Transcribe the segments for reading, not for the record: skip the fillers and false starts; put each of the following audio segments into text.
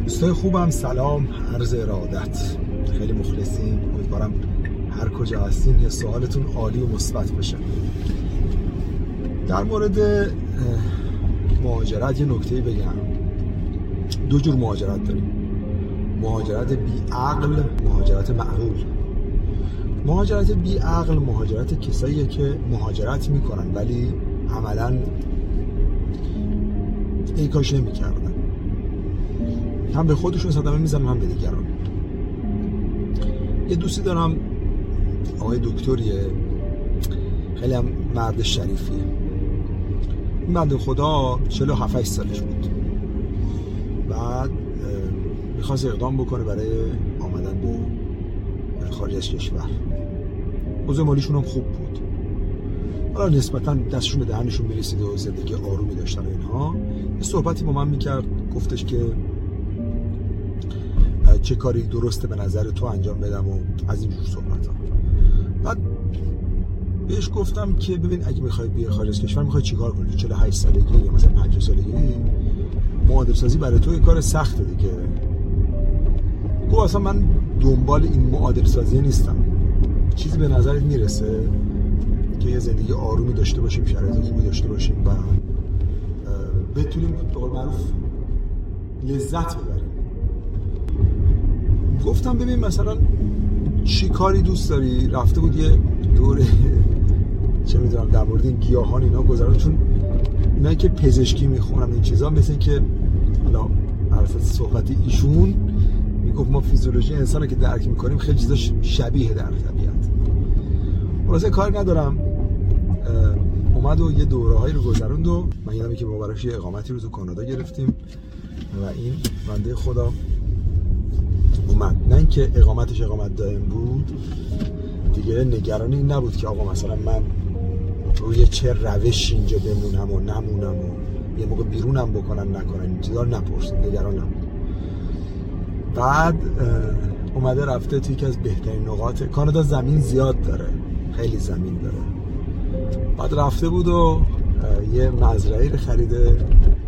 دوستای خوبم، سلام، عرض ارادت. خیلی مخلصیم. امیدوارم هر کجا هستین یه سوالتون عالی و مثبت بشه. در مورد مهاجرت یه نکته‌ای بگم. دو جور مهاجرت داریم: مهاجرت بی عقل، مهاجرت معقول. مهاجرت بی عقل مهاجرت کساییه که مهاجرت میکنن ولی عملاً این کارش نمیکردن، هم به خودشون صدمه میزنن هم به دیگران. یه دوستی دارم، آقای دکتریه، خیلی هم مرد شریفیه. این بنده خدا 47 سالش بود. بعد میخواست اقدام بکنه برای آمدن به خارج از کشور. اوضاع مالیشون هم خوب بود، حالا نسبتا دستشون به دهنشون میرسید و زندگی آرومی داشتن و اینها. یه صحبتی با من میکرد، گفتش که چه کاری درسته به نظر تو انجام بدم و از اینجور صحبت ها. بعد بهش گفتم که ببین، اگه میخوای بیای خارج از کشور میخوای چیکار کنی؟ 48 سالگی یا مثلا 50 سالگی معادل سازی برای تو یه کار سخته دیگه. گفت اصلا من دنبال این معادل سازی نیستم. چیزی به نظرت میرسه که یه زندگی آرومی داشته باشیم، شرایط خوبی داشته باشیم و بتونیم به قول معروف لذت ببریم. گفتم ببین مثلا چی کاری دوست داری؟ رفته بود یه دوره چه میدونم در مورد این گیاهان اینا گذرون، چون اینایی که پزشکی میخونن این چیزا، مثل این که حالا عرفت صحبت ایشون میگفت ما فیزیولوژی انسان رو که درک میکنیم خیلی چیزا شبیه در طبیعت. واسه کاری ندارم، اومد و یه دوره‌هایی رو گذروند و من یادمه که ما براش یه اقامتی رو تو کانادا گرفتیم و این بنده خدا اومد. نه اینکه اقامتش اقامت دائم بود دیگه، نگرانی این نبود که آقا مثلا من روی چه روش اینجا بمونم و نمونم و یه موقع بیرونم بکنن نکنن، این چیزا رو نپرسید، نگران نبود. بعد اومده رفته توی یکی از بهترین نقاط کانادا، زمین زیاد داره، خیلی زمین داره. بعد رفته بود و یه مزرعه‌ای رو خریده،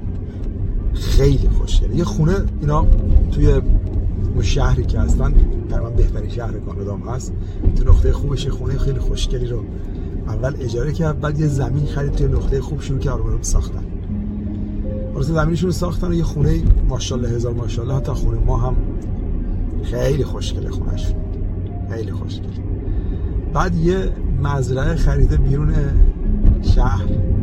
خیلی خوشگله. یه خونه، اینا توی اون شهری که هستن تقریبا بهترین شهر کانادا هم هست، تو نقطه خوبش، خونه خیلی خوشگلی رو اول اجاره کرد، بعد یه زمین خرید توی نقطه خوب، شروع کرد رو ساختن. واسه زمینشون رو ساختن و یه خونه ماشاءالله هزار ماشاءالله، حتی خونه ما هم خیلی خوشگله، خونه‌ش خیلی خوشگله. بعد یه مزرعه خریده بیرون شهر،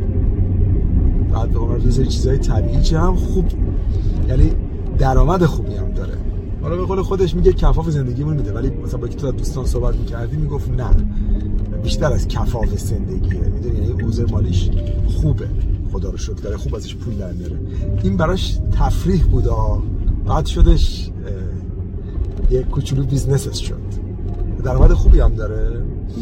بعد به اون یه سری چیزای طبیعی چه هم خوب، یعنی درآمد خوبی هم داره. حالا به قول خودش میگه کفاف زندگیمون میده، ولی مثلا با که تو دوستان صحبت میکردی میگفت نه، بیشتر از کفاف زندگیه، میدونی، یعنی اوضاع مالیش خوبه، خدا رو شکر داره، خوب ازش پول در میاره. این براش تفریح بود، بعد شدش یه کوچولو بیزنسش شد، درآمد خوبی هم داره.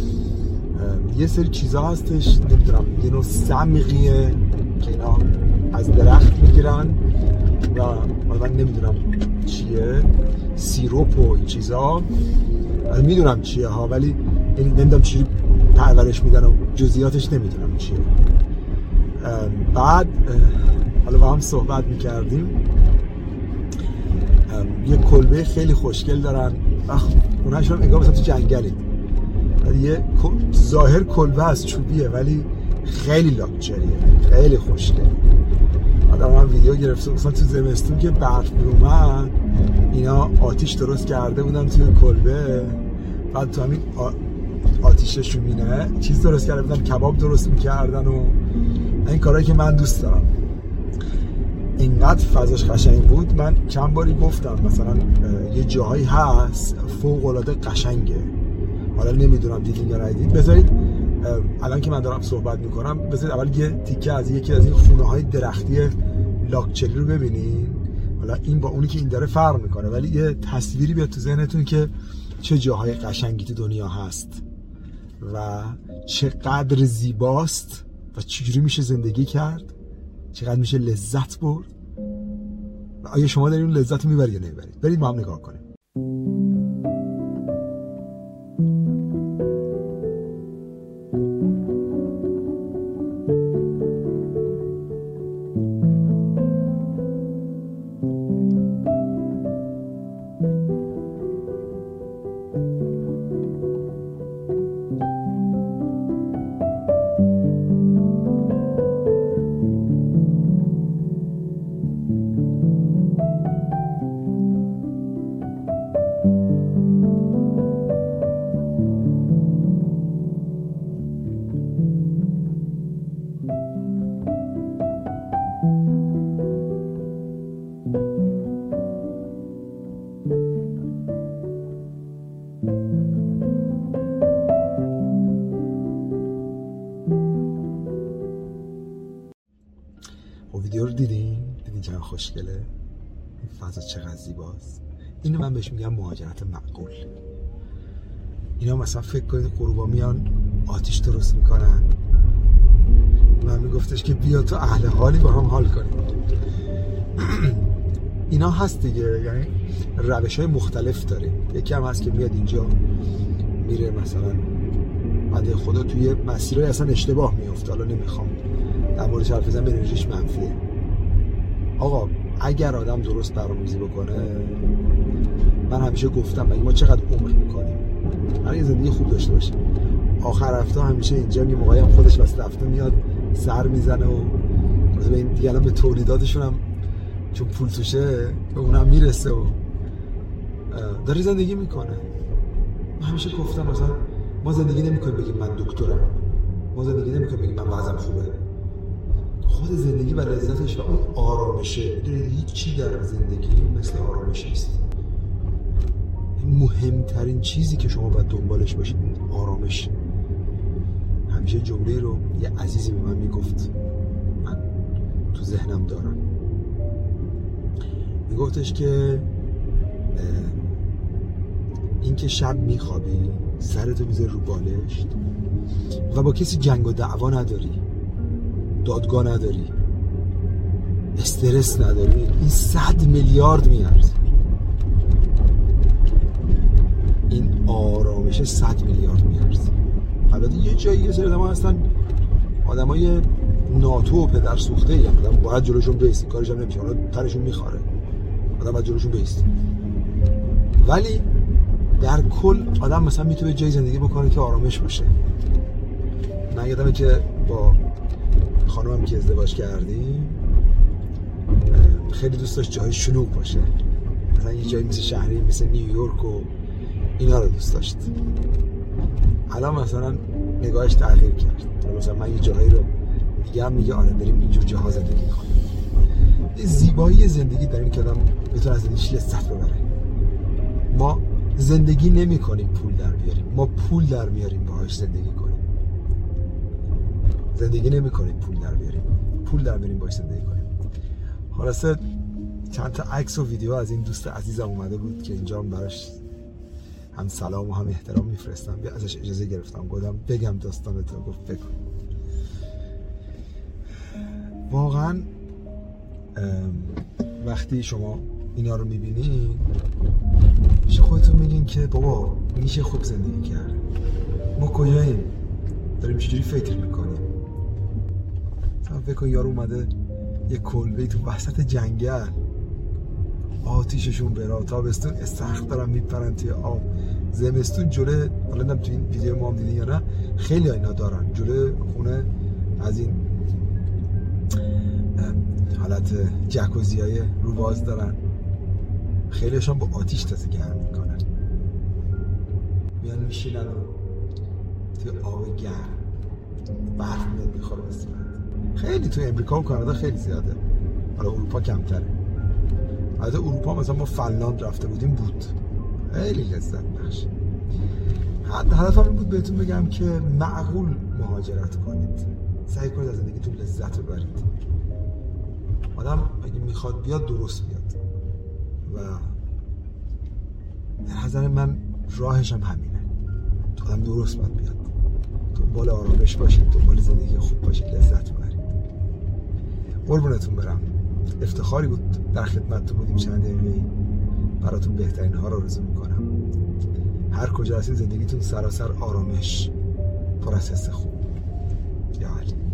یه سری چیزا هستش، نمیدونم، یه نوع سمقیه که اینا از درخت میگیرن و من نمیدونم چیه، سیروپ و این چیزا میدونم چیه ها، ولی نمیدونم چی پرورش میدن و جزئیاتش نمیدونم چیه. بعد حالا با هم صحبت میکردیم، یه کلبه خیلی خوشگل دارن، اونهاش رو نگاه مثلا تو جنگلی، یه ظاهر کلبه از چوبیه ولی خیلی لاکچریه، خیلی خوشگله. آدم هم ویدیو گرفته مثلا تو زمستون که برف اومد، اینا آتیش درست کرده بودن توی کلبه، بعد تو همین آتیش شومینه چیز درست کرده بودن، کباب درست میکردن و این کارهایی که من دوست دارم. اینقدر فضاش قشنگ بود. من چند باری گفتم مثلا یه جاهایی هست فوق العاده قشنگه، حالا نمیدونم دیدین یا ندیدین. بذارید الان که من دارم صحبت میکنم، بذارید اول یه تیکه از یکی از این خونه های درختی لاکچری رو ببینین. حالا این با اونی که این داره فرق میکنه، ولی یه تصویری بیاد تو ذهنتون که چه جاهای قشنگی تو دنیا هست و چقدر زیباست و چجوری میشه زندگی کرد، چقدر میشه لذت برد. و آیا شما دارید اون لذت رو میبرید یا نمیبرید؟ برید ما هم نگاه کنیم. خوشگله، این فضا چقدر زیباست. اینو من بهش میگم مهاجرت معقول. اینا مثلا فکر کنید غروبا میان آتیش درست میکنن، من میگفتش که بیا تو اهل حالی با هم حال کنیم. اینا هست دیگه، یعنی روش های مختلف داره. یکی هم هست که میاد اینجا میره مثلا بعد خدا توی مسیرهای اصلا اشتباه میفته، حالا نمیخوام در مورد حرف بزنم، انرژیش منفیه. آقا اگر آدم درست برنامه‌ریزی بکنه، من همیشه گفتم مگه ما چقدر عمر میکنیم برای یه زندگی خوب داشته باشیم؟ آخر هفته همیشه اینجا یه موقعی هم خودش واسه هفته میاد سر میزنه و مثلا این دیگه الان به تولیداتشون هم چون پول توشه به اونم میرسه و داره زندگی میکنه. من همیشه گفتم مثلا ما زندگی نمیکنیم بگیم من دکترم، ما زندگی نمیکنیم بگیم من وضعم خوبه. خود زندگی و لذتش و اون آرامشه، میدونید هیچ چی در زندگی مثل آرامش نیست. مهمترین چیزی که شما باید دنبالش باشید آرامش. همیشه جمله رو یه عزیزی به من میگفت، من تو ذهنم دارم، میگفتش که این که شب میخوابی سرتو میذاری رو بالشت و با کسی جنگ و دعوا نداری، دادگاه نداری، استرس نداری، این 100 میلیارد میارزه. این آرامش 100 میلیارد میارزه. البته یه جایی یه سری آدم‌ها هستن، آدمای ناتو و پدر سوخته ای، آدم باید جلوشون بیستی، کارش هم نمیشه، حالا ترشون میخواره، آدم باید جلوشون بیستی. ولی در کل آدم مثلا میتونه جای زندگی بکنه که آرامش باشه. من یادمه که با خانومم که ازدواج کردیم خیلی دوست داشت جای شلوغ باشه، مثلا یه جایی مثل شهری مثل نیویورک و اینا رو دوست داشت. الان مثلا نگاهش تغییر کرد، مثلا من یه جایی رو دیگه هم میگه آره بریم اینجور جاها زندگی کنیم. زیبایی زندگی در این که آدم بتونه از زندگیش لذت ببره. ما زندگی نمی کنیم پول در بیاریم، ما پول در میاریم باهاش زندگی کنیم. زندگی نمی کنیم پول در بیاریم، پول در میاریم باهاش زندگی کنیم. خلاصه چند تا عکس و ویدیو از این دوست عزیزم اومده بود که اینجا هم براش هم سلام و هم احترام میفرستم. بیا ازش اجازه گرفتم، گفتم بگم داستانتو. گفت بگو. واقعا وقتی شما اینا رو میبینین پیش خودتون میگین که بابا میشه خوب زندگی کرد. ما کجاییم؟ داریم چجوری فکر میکنیم؟ مثلا فکر کن یارو اومده یه کلبه تو وسط جنگل، آتیششون برا، تابستون استخر دارن میپرن توی آب، زمستون جلوی، حالا نمیدونم تو این ویدیو ما هم دیدین یا نه، خیلی اینا دارن جلوی خونه از این حالت جکوزیای رو باز دارن، خیلیشون با آتیش تازه گرم میکنن، میان میشینن و توی آب گرم برف میاد میخوره به صورت. خیلی توی امریکا و کانادا خیلی زیاده، حالا اروپا کمتره. البته اروپا مثلا ما فنلاند رفته بودیم بود خیلی لذت بخش. هدفم این بود بهتون بگم که معقول مهاجرت کنید، سعی کنید از زندگیتون لذت ببرید. آدم اگه میخواد بیاد درست بیاد و در نظر من راهش هم همینه، آدم درست باید بیاد، دنبال آرامش باشید، دنبال زندگی خوب باشید، لذت ببرید. قربونتون برم، افتخاری بود در خدمتتون بودیم. چند دقیقه‌ای براتون بهترین ها رو آرزو میکنم. هر کجا هستید زندگیتون سراسر آرامش، پر از حس خوب. یا علی.